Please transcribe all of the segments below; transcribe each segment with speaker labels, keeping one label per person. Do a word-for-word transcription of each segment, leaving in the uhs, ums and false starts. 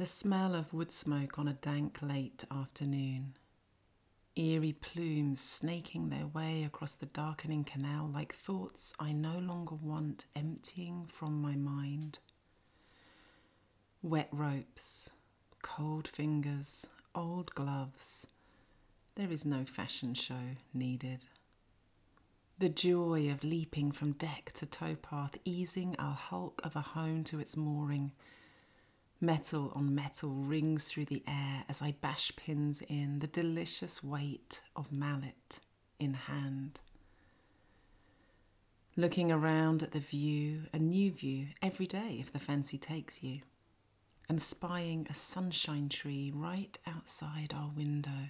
Speaker 1: The smell of wood smoke on a dank late afternoon. Eerie plumes snaking their way across the darkening canal like thoughts I no longer want emptying from my mind. Wet ropes, cold fingers, old gloves. There is no fashion show needed. The joy of leaping from deck to towpath, easing our hulk of a home to its mooring. Metal on metal rings through the air as I bash pins in, the delicious weight of mallet in hand. Looking around at the view, a new view every day if the fancy takes you, and spying a sunshine tree right outside our window.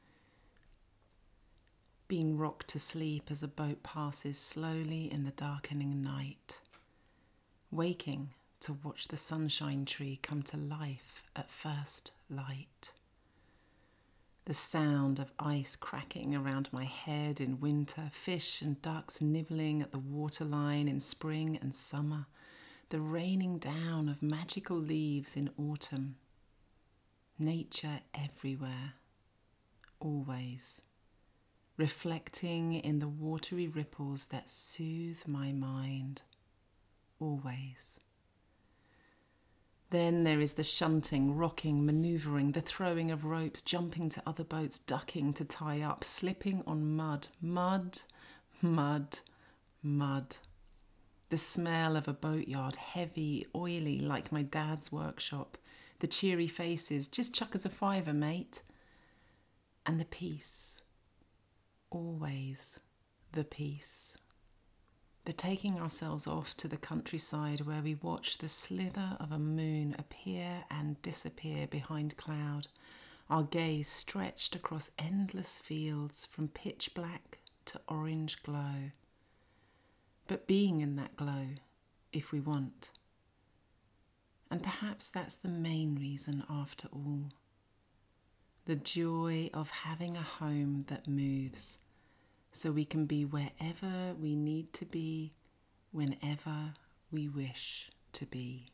Speaker 1: Being rocked to sleep as a boat passes slowly in the darkening night. Waking to watch the sunshine tree come to life at first light. The sound of ice cracking around my head in winter, fish and ducks nibbling at the waterline in spring and summer, the raining down of magical leaves in autumn. Nature everywhere, always, reflecting in the watery ripples that soothe my mind, always. Then there is the shunting, rocking, manoeuvring, the throwing of ropes, jumping to other boats, ducking to tie up, slipping on mud, mud, mud, mud. The smell of a boatyard, heavy, oily, like my dad's workshop. The cheery faces, just chuck us a fiver, mate. And the peace, always the peace. The taking ourselves off to the countryside where we watch the slither of a moon appear and disappear behind cloud, our gaze stretched across endless fields from pitch black to orange glow. But being in that glow, if we want. And perhaps that's the main reason after all. The joy of having a home that moves, so we can be wherever we need to be, whenever we wish to be.